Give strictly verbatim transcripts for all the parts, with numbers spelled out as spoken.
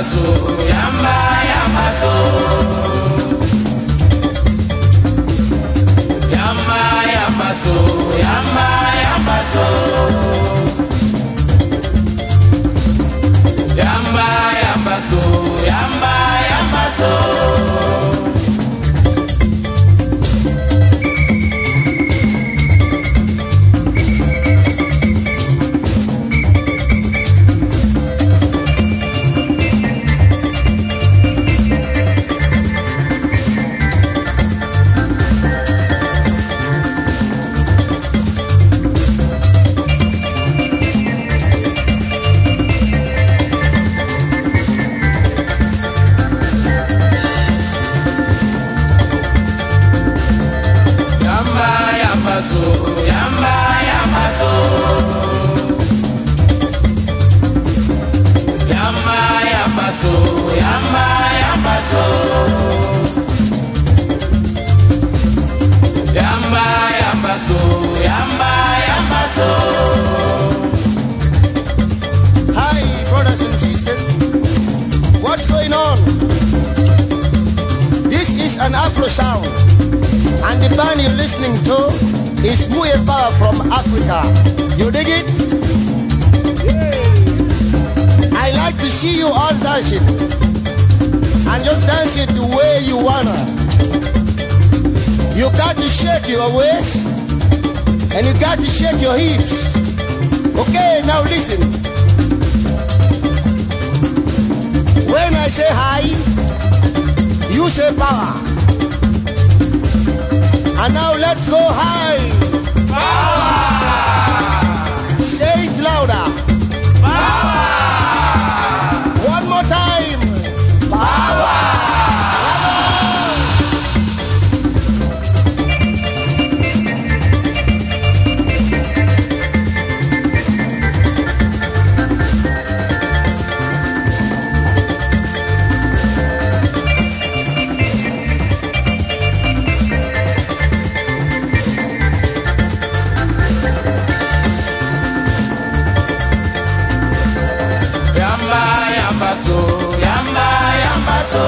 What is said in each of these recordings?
so, yamba, yamba so. Yamba, yamba so, yamba, yamba so. Yamba, yamba so, yamba, yamba so. Yamba, yamba so. Yamba, yamba so, yamba, yamba so. Yamba, yamba so, yamba, yamba so. Hi, brothers and sisters. What's going on? This is an Afro sound, and the band you're listening to is Muye Power from Africa. You dig it? Yeah. I like to see you all dancing. And just dance it the way you wanna. You got to shake your waist. And you got to shake your hips. Okay, now listen. When I say hi, you say power. And now let's go high. Power! Say it louder. Power! One more time. Power! Yamba, yamba so, yamba, yamba so.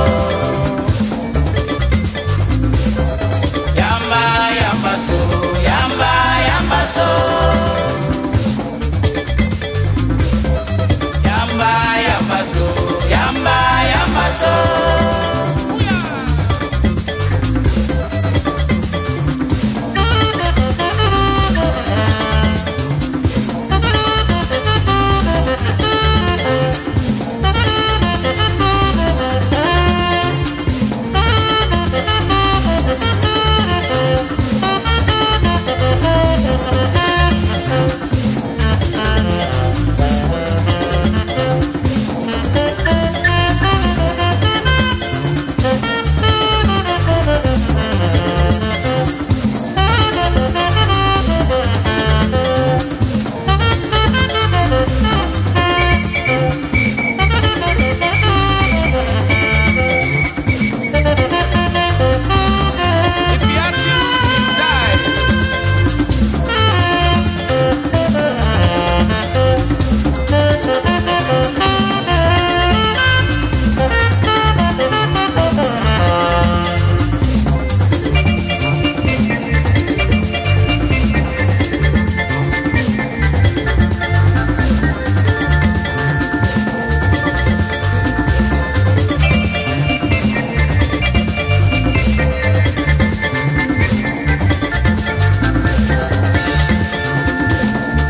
Yamba, yamba so, yamba, yamba so. Yamba, yamba so, yamba, yamba so.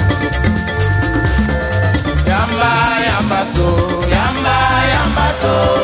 Yamba, yamba so, yamba, yamba so.